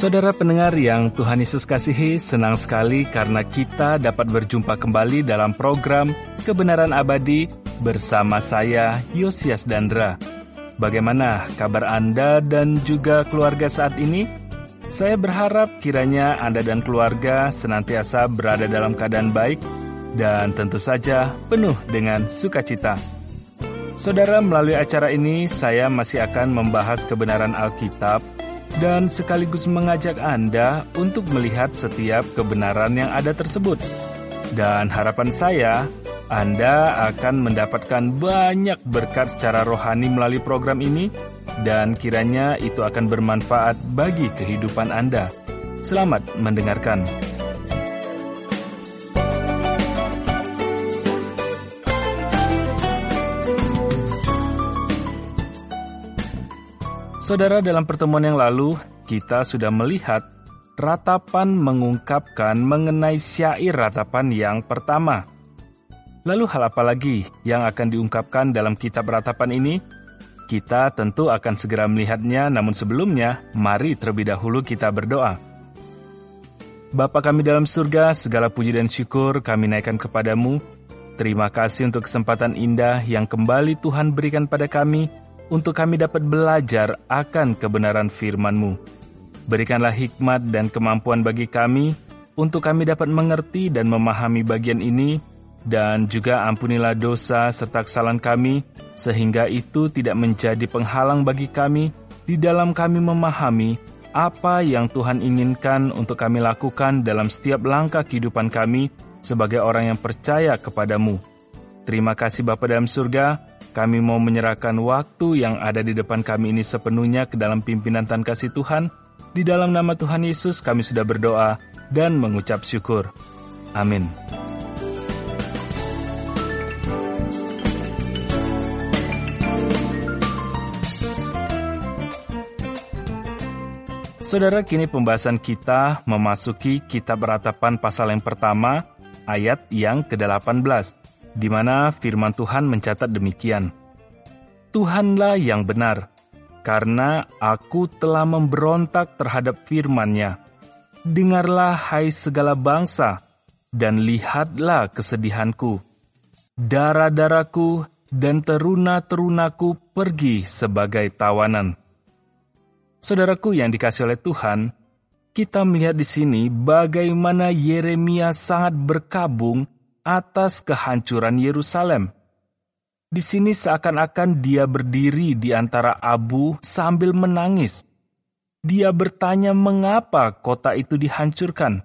Saudara pendengar yang Tuhan Yesus kasihi, senang sekali karena kita dapat berjumpa kembali dalam program Kebenaran Abadi bersama saya, Yosias Dandra. Bagaimana kabar Anda dan juga keluarga saat ini? Saya berharap kiranya Anda dan keluarga senantiasa berada dalam keadaan baik dan tentu saja penuh dengan sukacita. Saudara, melalui acara ini saya masih akan membahas kebenaran Alkitab dan sekaligus mengajak Anda untuk melihat setiap kebenaran yang ada tersebut. Dan harapan saya, Anda akan mendapatkan banyak berkat secara rohani melalui program ini, dan kiranya itu akan bermanfaat bagi kehidupan Anda. Selamat mendengarkan. Saudara, dalam pertemuan yang lalu, kita sudah melihat ratapan mengungkapkan mengenai syair ratapan yang pertama. Lalu hal apa lagi yang akan diungkapkan dalam kitab ratapan ini? Kita tentu akan segera melihatnya, namun sebelumnya, mari terlebih dahulu kita berdoa. Bapa kami dalam surga, segala puji dan syukur kami naikkan kepadamu. Terima kasih untuk kesempatan indah yang kembali Tuhan berikan pada kami, untuk kami dapat belajar akan kebenaran firman-Mu. Berikanlah hikmat dan kemampuan bagi kami, untuk kami dapat mengerti dan memahami bagian ini, dan juga ampunilah dosa serta kesalahan kami, sehingga itu tidak menjadi penghalang bagi kami, di dalam kami memahami apa yang Tuhan inginkan untuk kami lakukan dalam setiap langkah kehidupan kami, sebagai orang yang percaya kepadamu. Terima kasih Bapa dalam surga. Kami mau menyerahkan waktu yang ada di depan kami ini sepenuhnya ke dalam pimpinan dan kasih Tuhan. Di dalam nama Tuhan Yesus kami sudah berdoa dan mengucap syukur. Amin. Saudara, kini pembahasan kita memasuki kitab ratapan pasal yang pertama, ayat yang ke-18. Di mana firman Tuhan mencatat demikian. Tuhanlah yang benar, karena aku telah memberontak terhadap firman-Nya. Dengarlah hai segala bangsa, dan lihatlah kesedihanku. Darah-darahku dan teruna-terunaku pergi sebagai tawanan. Saudaraku yang dikasihi oleh Tuhan, kita melihat di sini bagaimana Yeremia sangat berkabung atas kehancuran Yerusalem. Di sini seakan-akan dia berdiri di antara abu sambil menangis. Dia bertanya mengapa kota itu dihancurkan.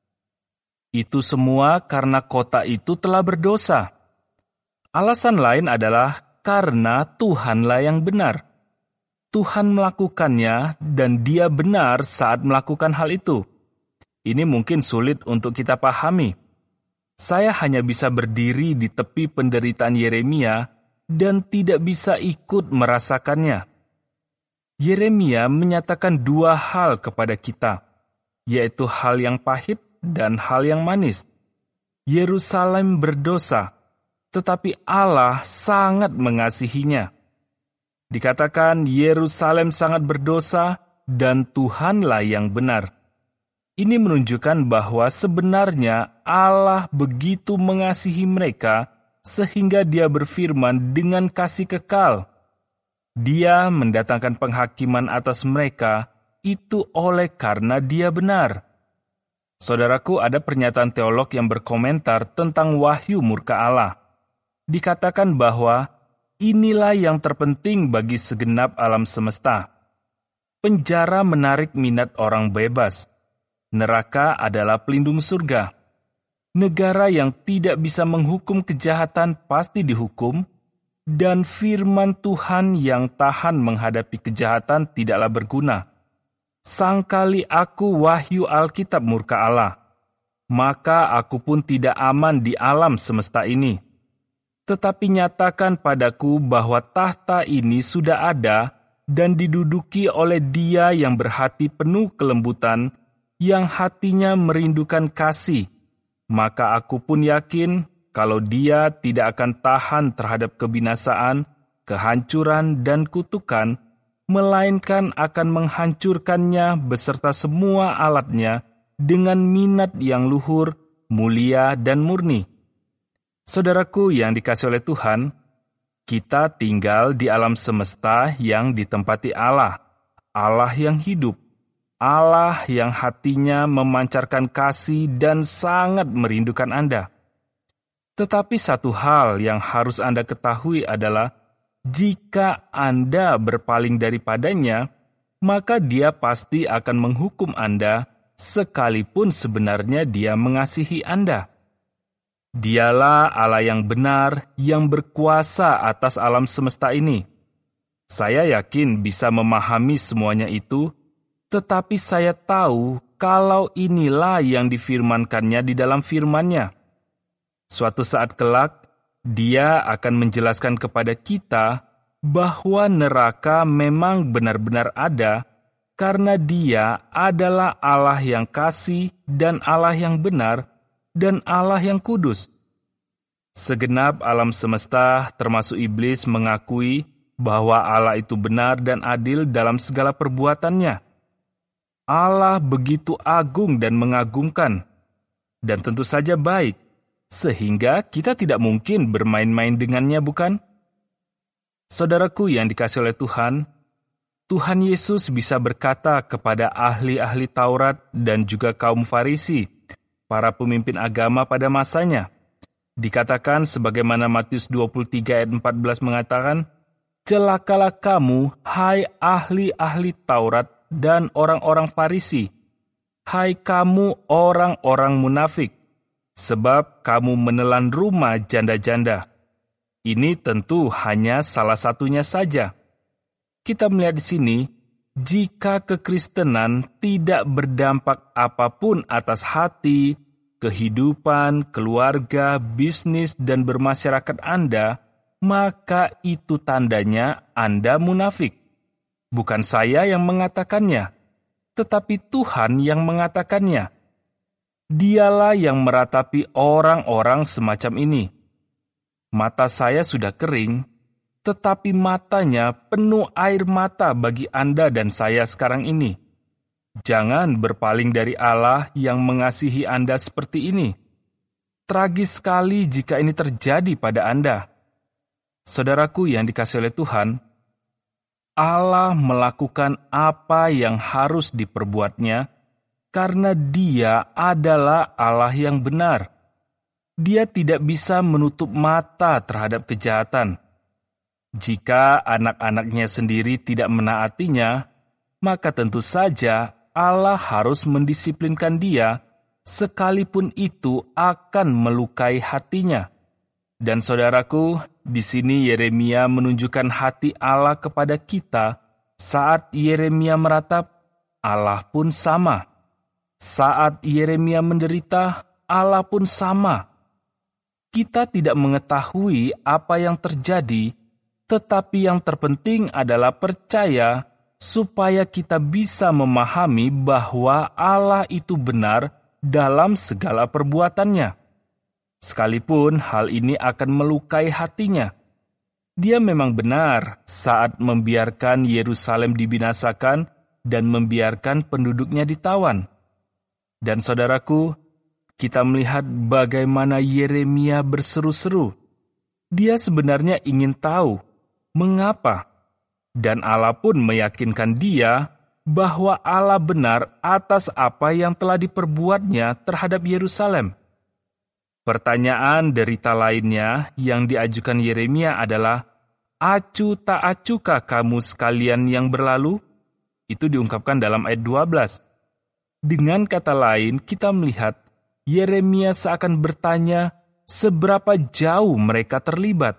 Itu semua karena kota itu telah berdosa. Alasan lain adalah karena Tuhanlah yang benar. Tuhan melakukannya dan Dia benar saat melakukan hal itu. Ini mungkin sulit untuk kita pahami. Saya hanya bisa berdiri di tepi penderitaan Yeremia dan tidak bisa ikut merasakannya. Yeremia menyatakan dua hal kepada kita, yaitu hal yang pahit dan hal yang manis. Yerusalem berdosa, tetapi Allah sangat mengasihinya. Dikatakan Yerusalem sangat berdosa dan Tuhanlah yang benar. Ini menunjukkan bahwa sebenarnya Allah begitu mengasihi mereka sehingga Dia berfirman dengan kasih kekal. Dia mendatangkan penghakiman atas mereka itu oleh karena Dia benar. Saudaraku, ada pernyataan teolog yang berkomentar tentang wahyu murka Allah. Dikatakan bahwa inilah yang terpenting bagi segenap alam semesta. Penjara menarik minat orang bebas. Neraka adalah pelindung surga. Negara yang tidak bisa menghukum kejahatan pasti dihukum, dan firman Tuhan yang tahan menghadapi kejahatan tidaklah berguna. Sangkali aku wahyu Alkitab murka Allah, maka aku pun tidak aman di alam semesta ini. Tetapi nyatakan padaku bahwa tahta ini sudah ada dan diduduki oleh Dia yang berhati penuh kelembutan, yang hatinya merindukan kasih, maka aku pun yakin kalau Dia tidak akan tahan terhadap kebinasaan, kehancuran, dan kutukan, melainkan akan menghancurkannya beserta semua alatnya dengan minat yang luhur, mulia, dan murni. Saudaraku yang dikasihi oleh Tuhan, kita tinggal di alam semesta yang ditempati Allah, Allah yang hidup, Allah yang hatinya memancarkan kasih dan sangat merindukan Anda. Tetapi satu hal yang harus Anda ketahui adalah, jika Anda berpaling daripadanya, maka Dia pasti akan menghukum Anda, sekalipun sebenarnya Dia mengasihi Anda. Dialah Allah yang benar, yang berkuasa atas alam semesta ini. Saya yakin bisa memahami semuanya itu, tetapi saya tahu kalau inilah yang difirmankannya di dalam firman-Nya. Suatu saat kelak, Dia akan menjelaskan kepada kita bahwa neraka memang benar-benar ada, karena Dia adalah Allah yang kasih dan Allah yang benar dan Allah yang kudus. Segenap alam semesta termasuk iblis mengakui bahwa Allah itu benar dan adil dalam segala perbuatannya. Allah begitu agung dan mengagumkan, dan tentu saja baik, sehingga kita tidak mungkin bermain-main dengannya, bukan? Saudaraku yang dikasihi oleh Tuhan, Tuhan Yesus bisa berkata kepada ahli-ahli Taurat dan juga kaum Farisi, para pemimpin agama pada masanya. Dikatakan sebagaimana Matius 23 ayat 14 mengatakan, "Celakalah kamu, hai ahli-ahli Taurat dan orang-orang Farisi, hai kamu orang-orang munafik, sebab kamu menelan rumah janda-janda." Ini tentu hanya salah satunya saja. Kita melihat di sini, jika kekristenan tidak berdampak apapun atas hati, kehidupan, keluarga, bisnis, dan bermasyarakat Anda, maka itu tandanya Anda munafik. Bukan saya yang mengatakannya, tetapi Tuhan yang mengatakannya. Dialah yang meratapi orang-orang semacam ini. Mata saya sudah kering, tetapi matanya penuh air mata bagi Anda dan saya sekarang ini. Jangan berpaling dari Allah yang mengasihi Anda seperti ini. Tragis sekali jika ini terjadi pada Anda. Saudaraku yang dikasihi oleh Tuhan, Allah melakukan apa yang harus diperbuatnya karena Dia adalah Allah yang benar. Dia tidak bisa menutup mata terhadap kejahatan. Jika anak-anaknya sendiri tidak menaatinya, maka tentu saja Allah harus mendisiplinkan dia, sekalipun itu akan melukai hatinya. Dan saudaraku, di sini Yeremia menunjukkan hati Allah kepada kita saat Yeremia meratap, Allah pun sama. Saat Yeremia menderita, Allah pun sama. Kita tidak mengetahui apa yang terjadi, tetapi yang terpenting adalah percaya supaya kita bisa memahami bahwa Allah itu benar dalam segala perbuatannya. Sekalipun hal ini akan melukai hatinya. Dia memang benar saat membiarkan Yerusalem dibinasakan dan membiarkan penduduknya ditawan. Dan saudaraku, kita melihat bagaimana Yeremia berseru-seru. Dia sebenarnya ingin tahu mengapa, dan Allah pun meyakinkan dia bahwa Allah benar atas apa yang telah diperbuatnya terhadap Yerusalem. Pertanyaan derita lainnya yang diajukan Yeremia adalah, acu tak acukah kamu sekalian yang berlalu? Itu diungkapkan dalam ayat 12. Dengan kata lain, kita melihat Yeremia seakan bertanya seberapa jauh mereka terlibat.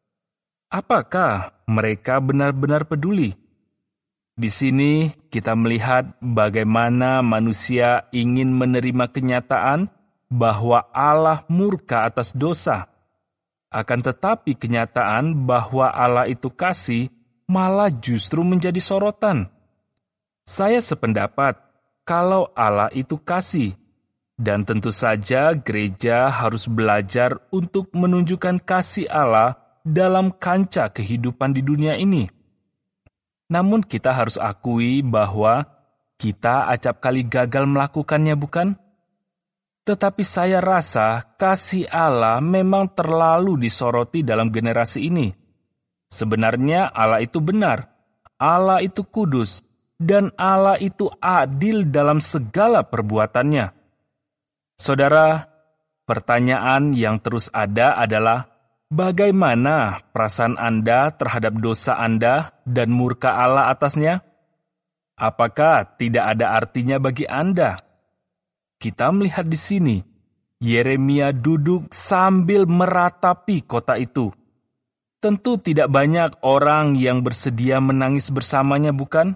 Apakah mereka benar-benar peduli? Di sini kita melihat bagaimana manusia ingin menerima kenyataan bahwa Allah murka atas dosa. Akan tetapi kenyataan bahwa Allah itu kasih malah justru menjadi sorotan. Saya sependapat kalau Allah itu kasih. Dan tentu saja gereja harus belajar untuk menunjukkan kasih Allah dalam kancah kehidupan di dunia ini. Namun kita harus akui bahwa kita acap kali gagal melakukannya, bukan? Tetapi saya rasa kasih Allah memang terlalu disoroti dalam generasi ini. Sebenarnya Allah itu benar, Allah itu kudus, dan Allah itu adil dalam segala perbuatannya. Saudara, pertanyaan yang terus ada adalah, bagaimana perasaan Anda terhadap dosa Anda dan murka Allah atasnya? Apakah tidak ada artinya bagi Anda? Kita melihat di sini, Yeremia duduk sambil meratapi kota itu. Tentu tidak banyak orang yang bersedia menangis bersamanya, bukan?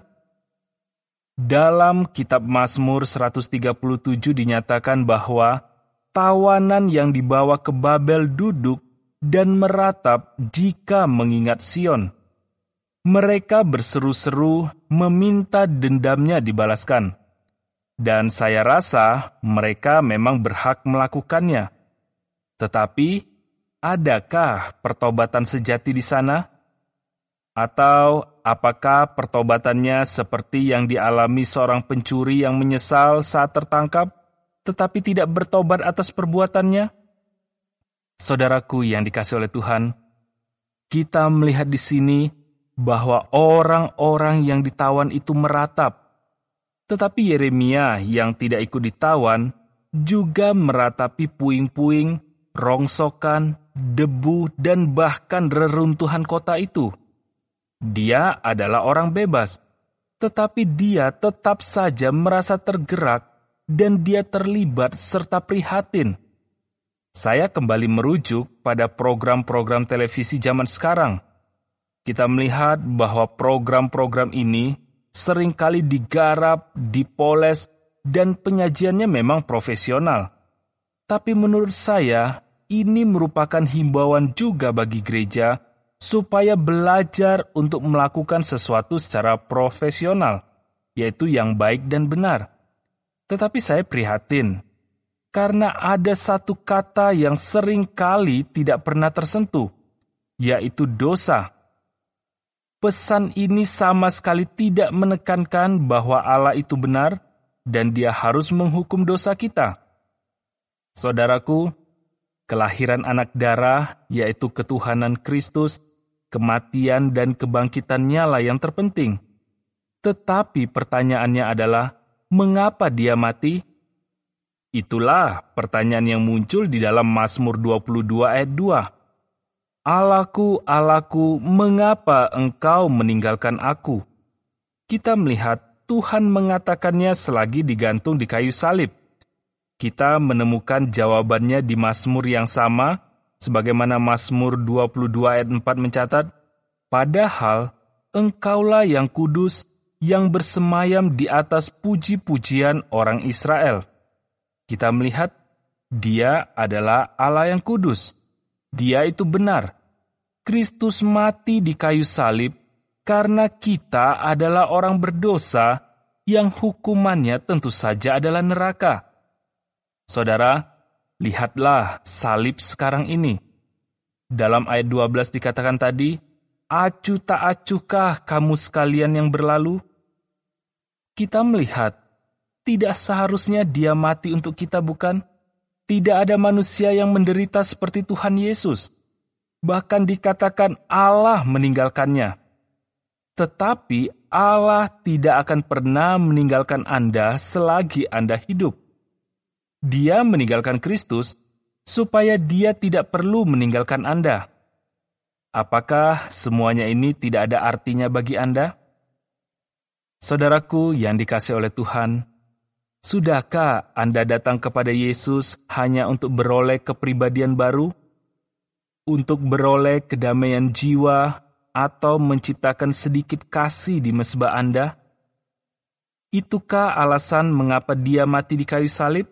Dalam kitab Mazmur 137 dinyatakan bahwa tawanan yang dibawa ke Babel duduk dan meratap jika mengingat Sion. Mereka berseru-seru meminta dendamnya dibalaskan. Dan saya rasa mereka memang berhak melakukannya. Tetapi, adakah pertobatan sejati di sana? Atau apakah pertobatannya seperti yang dialami seorang pencuri yang menyesal saat tertangkap, tetapi tidak bertobat atas perbuatannya? Saudaraku yang dikasihi oleh Tuhan, kita melihat di sini bahwa orang-orang yang ditawan itu meratap. Tetapi Yeremia yang tidak ikut ditawan juga meratapi puing-puing, rongsokan, debu, dan bahkan reruntuhan kota itu. Dia adalah orang bebas, tetapi dia tetap saja merasa tergerak dan dia terlibat serta prihatin. Saya kembali merujuk pada program-program televisi zaman sekarang. Kita melihat bahwa program-program ini seringkali digarap, dipoles, dan penyajiannya memang profesional. Tapi menurut saya, ini merupakan himbauan juga bagi gereja supaya belajar untuk melakukan sesuatu secara profesional, yaitu yang baik dan benar. Tetapi saya prihatin, karena ada satu kata yang seringkali tidak pernah tersentuh, yaitu dosa. Pesan ini sama sekali tidak menekankan bahwa Allah itu benar dan Dia harus menghukum dosa kita. Saudaraku, kelahiran anak darah, yaitu ketuhanan Kristus, kematian dan kebangkitannya lah yang terpenting. Tetapi pertanyaannya adalah, mengapa Dia mati? Itulah pertanyaan yang muncul di dalam Mazmur 22 ayat 2. Allahku, Allahku, mengapa engkau meninggalkan aku? Kita melihat Tuhan mengatakannya selagi digantung di kayu salib. Kita menemukan jawabannya di Mazmur yang sama, sebagaimana Mazmur 22 ayat 4 mencatat, padahal engkaulah yang kudus, yang bersemayam di atas puji-pujian orang Israel. Kita melihat Dia adalah Allah yang kudus. Dia itu benar. Kristus mati di kayu salib karena kita adalah orang berdosa yang hukumannya tentu saja adalah neraka. Saudara, lihatlah salib sekarang ini. Dalam ayat 12 dikatakan tadi, acuh tak acuhkah kamu sekalian yang berlalu? Kita melihat, tidak seharusnya Dia mati untuk kita, bukan? Tidak ada manusia yang menderita seperti Tuhan Yesus. Bahkan dikatakan Allah meninggalkannya. Tetapi Allah tidak akan pernah meninggalkan Anda selagi Anda hidup. Dia meninggalkan Kristus supaya Dia tidak perlu meninggalkan Anda. Apakah semuanya ini tidak ada artinya bagi Anda? Saudaraku yang dikasihi oleh Tuhan, sudahkah Anda datang kepada Yesus hanya untuk beroleh kepribadian baru? Untuk beroleh kedamaian jiwa atau menciptakan sedikit kasih di mezbah Anda? Itukah alasan mengapa Dia mati di kayu salib?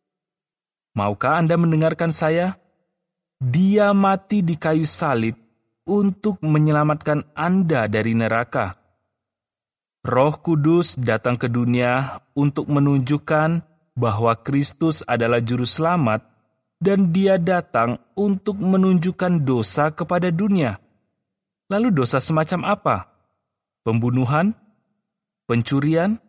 Maukah Anda mendengarkan saya? Dia mati di kayu salib untuk menyelamatkan Anda dari neraka. Roh Kudus datang ke dunia untuk menunjukkan bahwa Kristus adalah juru selamat dan Dia datang untuk menunjukkan dosa kepada dunia. Lalu dosa semacam apa? Pembunuhan? Pencurian?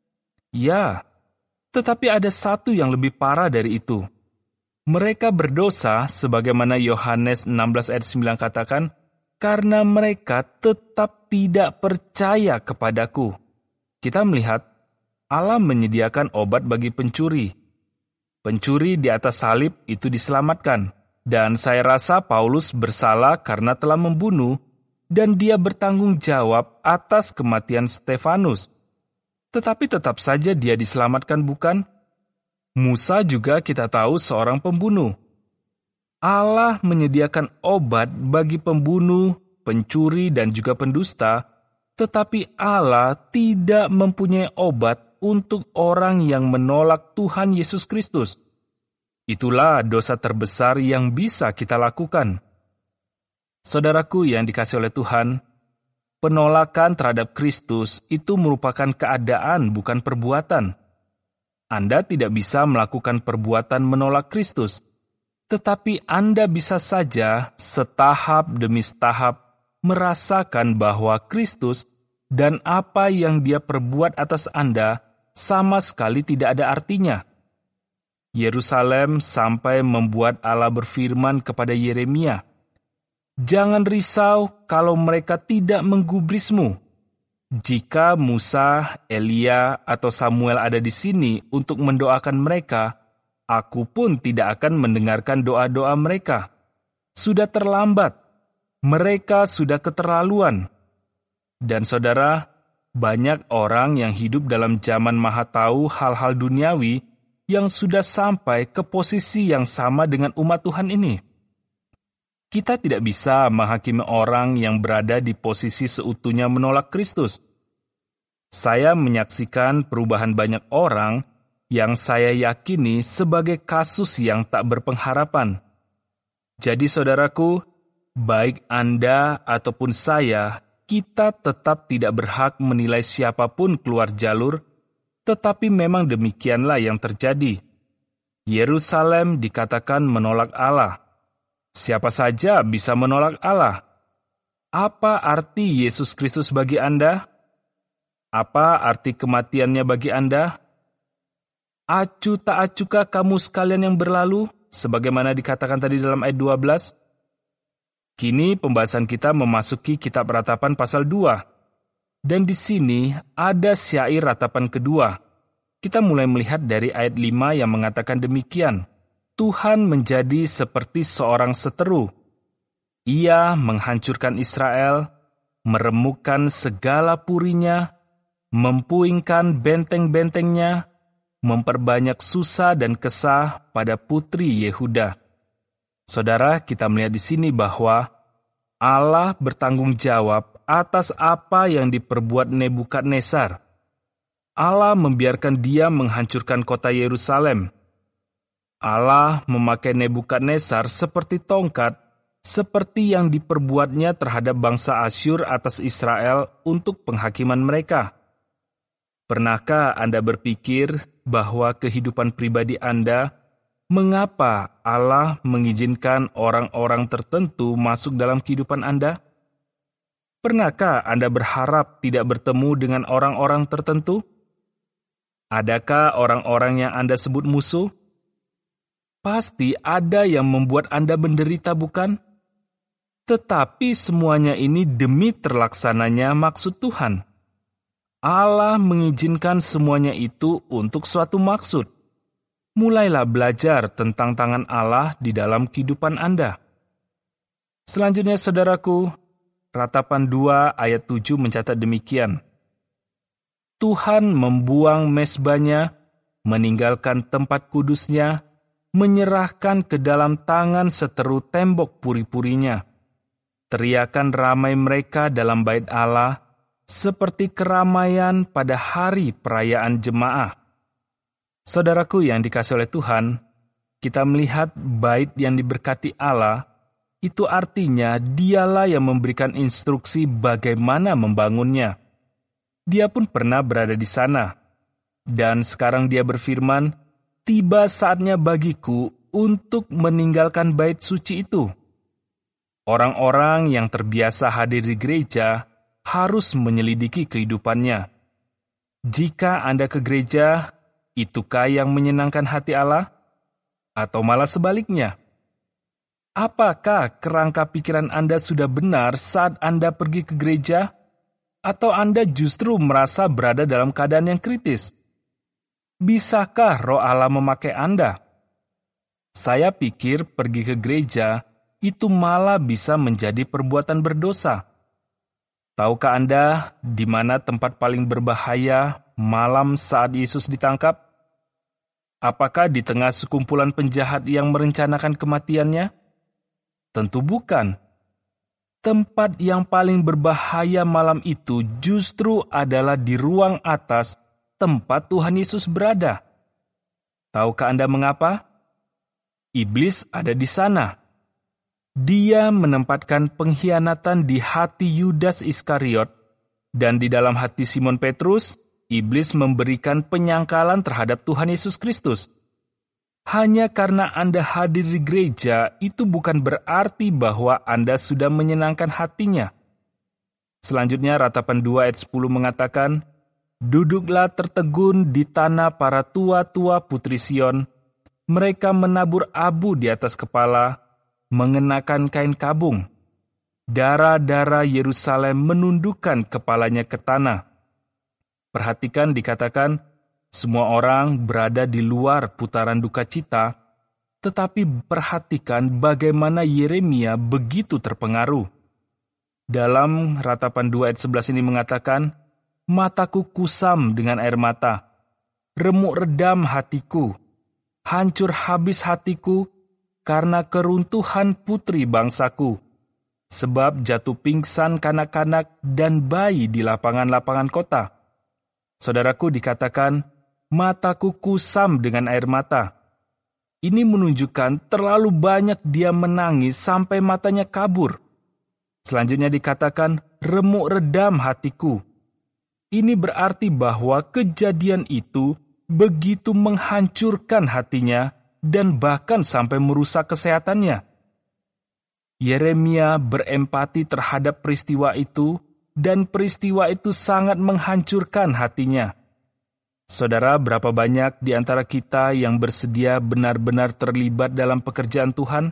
Ya, tetapi ada satu yang lebih parah dari itu. Mereka berdosa sebagaimana Yohanes 16 ayat 9 katakan, karena mereka tetap tidak percaya kepadaku. Kita melihat Allah menyediakan obat bagi pencuri. Pencuri di atas salib itu diselamatkan, dan saya rasa Paulus bersalah karena telah membunuh, dan dia bertanggung jawab atas kematian Stefanus. Tetapi tetap saja dia diselamatkan, bukan? Musa juga kita tahu seorang pembunuh. Allah menyediakan obat bagi pembunuh, pencuri, dan juga pendusta, tetapi Allah tidak mempunyai obat untuk orang yang menolak Tuhan Yesus Kristus. Itulah dosa terbesar yang bisa kita lakukan. Saudaraku yang dikasihi oleh Tuhan, penolakan terhadap Kristus itu merupakan keadaan, bukan perbuatan. Anda tidak bisa melakukan perbuatan menolak Kristus, tetapi Anda bisa saja setahap demi setahap merasakan bahwa Kristus dan apa yang Dia perbuat atas Anda sama sekali tidak ada artinya. Yerusalem sampai membuat Allah berfirman kepada Yeremia, "Jangan risau kalau mereka tidak menggubrismu. Jika Musa, Elia, atau Samuel ada di sini untuk mendoakan mereka, aku pun tidak akan mendengarkan doa-doa mereka. Sudah terlambat. Mereka sudah keterlaluan." Dan saudara, banyak orang yang hidup dalam zaman maha tahu hal-hal duniawi yang sudah sampai ke posisi yang sama dengan umat Tuhan ini. Kita tidak bisa menghakimi orang yang berada di posisi seutuhnya menolak Kristus. Saya menyaksikan perubahan banyak orang yang saya yakini sebagai kasus yang tak berpengharapan. Jadi saudaraku, baik Anda ataupun saya, kita tetap tidak berhak menilai siapapun keluar jalur, tetapi memang demikianlah yang terjadi. Yerusalem dikatakan menolak Allah. Siapa saja bisa menolak Allah. Apa arti Yesus Kristus bagi Anda? Apa arti kematiannya bagi Anda? Acu tak acukah kamu sekalian yang berlalu, sebagaimana dikatakan tadi dalam ayat 12? Kini pembahasan kita memasuki kitab Ratapan pasal 2. Dan di sini ada syair ratapan kedua. Kita mulai melihat dari ayat 5 yang mengatakan demikian. Tuhan menjadi seperti seorang seteru. Ia menghancurkan Israel, meremukkan segala purinya, mempuingkan benteng-bentengnya, memperbanyak susah dan kesah pada putri Yehuda. Saudara, kita melihat di sini bahwa Allah bertanggung jawab atas apa yang diperbuat Nebukadnezar. Allah membiarkan dia menghancurkan kota Yerusalem. Allah memakai Nebukadnezar seperti tongkat, seperti yang diperbuatnya terhadap bangsa Asyur atas Israel untuk penghakiman mereka. Pernahkah Anda berpikir bahwa kehidupan pribadi Anda, mengapa Allah mengizinkan orang-orang tertentu masuk dalam kehidupan Anda? Pernahkah Anda berharap tidak bertemu dengan orang-orang tertentu? Adakah orang-orang yang Anda sebut musuh? Pasti ada yang membuat Anda menderita, bukan? Tetapi semuanya ini demi terlaksananya maksud Tuhan. Allah mengizinkan semuanya itu untuk suatu maksud. Mulailah belajar tentang tangan Allah di dalam kehidupan Anda. Selanjutnya, saudaraku, Ratapan 2 ayat 7 mencatat demikian. Tuhan membuang mezbahnya, meninggalkan tempat kudusnya, menyerahkan ke dalam tangan seteru tembok puri-purinya. Teriakan ramai mereka dalam bait Allah, seperti keramaian pada hari perayaan jemaah. Saudaraku yang dikasihi oleh Tuhan, kita melihat bait yang diberkati Allah, itu artinya dialah yang memberikan instruksi bagaimana membangunnya. Dia pun pernah berada di sana. Dan sekarang dia berfirman, tiba saatnya bagiku untuk meninggalkan bait suci itu. Orang-orang yang terbiasa hadir di gereja harus menyelidiki kehidupannya. Jika Anda ke gereja, itukah yang menyenangkan hati Allah? Atau malah sebaliknya? Apakah kerangka pikiran Anda sudah benar saat Anda pergi ke gereja? Atau Anda justru merasa berada dalam keadaan yang kritis? Bisakah Roh Allah memakai Anda? Saya pikir pergi ke gereja itu malah bisa menjadi perbuatan berdosa. Tahukah Anda di mana tempat paling berbahaya malam saat Yesus ditangkap? Apakah di tengah sekumpulan penjahat yang merencanakan kematiannya? Tentu bukan. Tempat yang paling berbahaya malam itu justru adalah di ruang atas tempat Tuhan Yesus berada. Tahukah Anda mengapa? Iblis ada di sana. Dia menempatkan pengkhianatan di hati Yudas Iskariot, dan di dalam hati Simon Petrus, iblis memberikan penyangkalan terhadap Tuhan Yesus Kristus. Hanya karena Anda hadir di gereja, itu bukan berarti bahwa Anda sudah menyenangkan hatinya. Selanjutnya, Ratapan 2 ayat 10 mengatakan, "Duduklah tertegun di tanah para tua-tua putri Sion. Mereka menabur abu di atas kepala, mengenakan kain kabung. Darah-darah Yerusalem menundukkan kepalanya ke tanah." Perhatikan dikatakan, semua orang berada di luar putaran duka cita, tetapi perhatikan bagaimana Yeremia begitu terpengaruh. Dalam Ratapan 2 ayat 11 ini mengatakan, "Mataku kusam dengan air mata, remuk redam hatiku, hancur habis hatiku karena keruntuhan putri bangsaku, sebab jatuh pingsan kanak-kanak dan bayi di lapangan-lapangan kota." Saudaraku, dikatakan, mataku kusam dengan air mata. Ini menunjukkan terlalu banyak dia menangis sampai matanya kabur. Selanjutnya dikatakan, remuk redam hatiku. Ini berarti bahwa kejadian itu begitu menghancurkan hatinya dan bahkan sampai merusak kesehatannya. Yeremia berempati terhadap peristiwa itu, dan peristiwa itu sangat menghancurkan hatinya. Saudara, berapa banyak di antara kita yang bersedia benar-benar terlibat dalam pekerjaan Tuhan?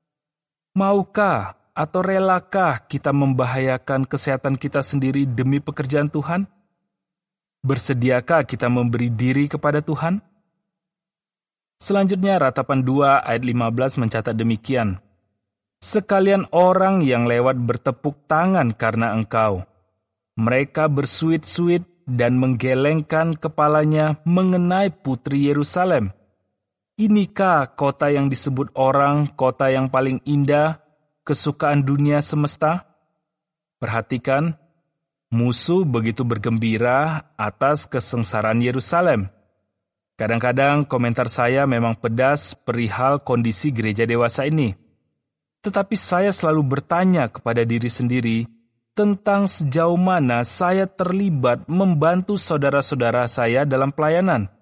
Maukah atau relakah kita membahayakan kesehatan kita sendiri demi pekerjaan Tuhan? Bersediakah kita memberi diri kepada Tuhan? Selanjutnya, Ratapan 2 ayat 15 mencatat demikian. "Sekalian orang yang lewat bertepuk tangan karena engkau. Mereka bersuit-suit dan menggelengkan kepalanya mengenai putri Yerusalem. Inikah kota yang disebut orang kota yang paling indah, kesukaan dunia semesta?" Perhatikan, musuh begitu bergembira atas kesengsaraan Yerusalem. Kadang-kadang komentar saya memang pedas perihal kondisi gereja dewasa ini. Tetapi saya selalu bertanya kepada diri sendiri, tentang sejauh mana saya terlibat membantu saudara-saudara saya dalam pelayanan.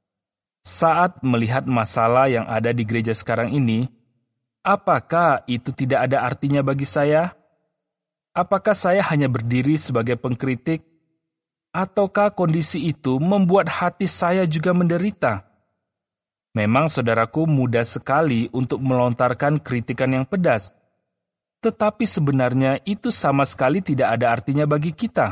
Saat melihat masalah yang ada di gereja sekarang ini, apakah itu tidak ada artinya bagi saya? Apakah saya hanya berdiri sebagai pengkritik? Ataukah kondisi itu membuat hati saya juga menderita? Memang saudaraku mudah sekali untuk melontarkan kritikan yang pedas. Tetapi sebenarnya itu sama sekali tidak ada artinya bagi kita.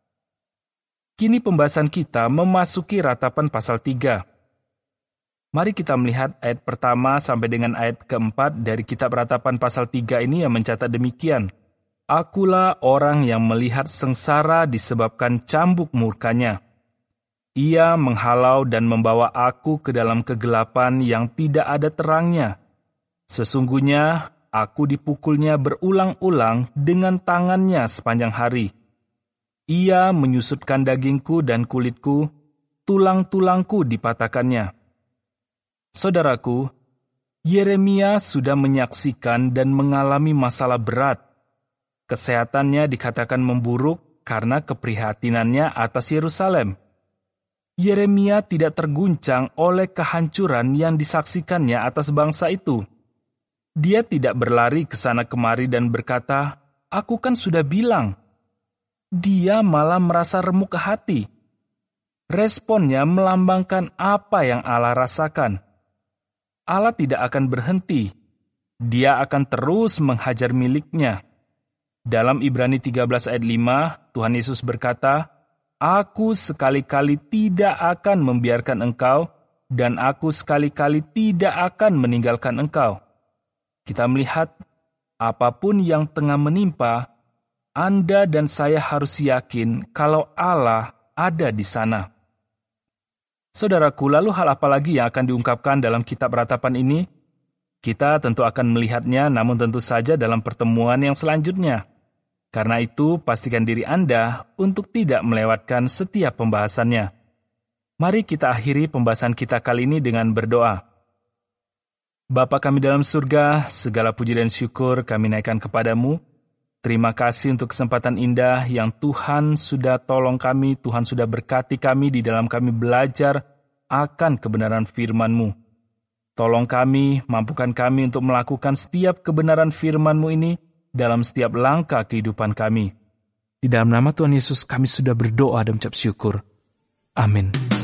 Kini pembahasan kita memasuki Ratapan pasal 3. Mari kita melihat ayat pertama sampai dengan ayat keempat dari kitab Ratapan pasal 3 ini yang mencatat demikian. "Akulah orang yang melihat sengsara disebabkan cambuk murkanya. Ia menghalau dan membawa aku ke dalam kegelapan yang tidak ada terangnya. Sesungguhnya aku dipukulnya berulang-ulang dengan tangannya sepanjang hari. Ia menyusutkan dagingku dan kulitku, tulang-tulangku dipatahkannya." Saudaraku, Yeremia sudah menyaksikan dan mengalami masalah berat. Kesehatannya dikatakan memburuk karena keprihatinannya atas Yerusalem. Yeremia tidak terguncang oleh kehancuran yang disaksikannya atas bangsa itu. Dia tidak berlari ke sana kemari dan berkata, "Aku kan sudah bilang." dia malah merasa remuk ke hati. Responnya melambangkan apa yang Allah rasakan. Allah tidak akan berhenti. Dia akan terus menghajar miliknya. Dalam Ibrani 13 ayat 5, Tuhan Yesus berkata, "Aku sekali-kali tidak akan membiarkan engkau, dan aku sekali-kali tidak akan meninggalkan engkau." Kita melihat, apapun yang tengah menimpa, Anda dan saya harus yakin kalau Allah ada di sana. Saudaraku, lalu hal apa lagi yang akan diungkapkan dalam kitab ratapan ini? Kita tentu akan melihatnya, namun tentu saja dalam pertemuan yang selanjutnya. Karena itu, pastikan diri Anda untuk tidak melewatkan setiap pembahasannya. Mari kita akhiri pembahasan kita kali ini dengan berdoa. Bapa kami dalam surga, segala puji dan syukur kami naikkan kepadamu. Terima kasih untuk kesempatan indah yang Tuhan sudah tolong kami, Tuhan sudah berkati kami di dalam kami belajar akan kebenaran firman-Mu. Tolong kami, mampukan kami untuk melakukan setiap kebenaran firman-Mu ini dalam setiap langkah kehidupan kami. Di dalam nama Tuhan Yesus kami sudah berdoa dan mengucap syukur. Amin.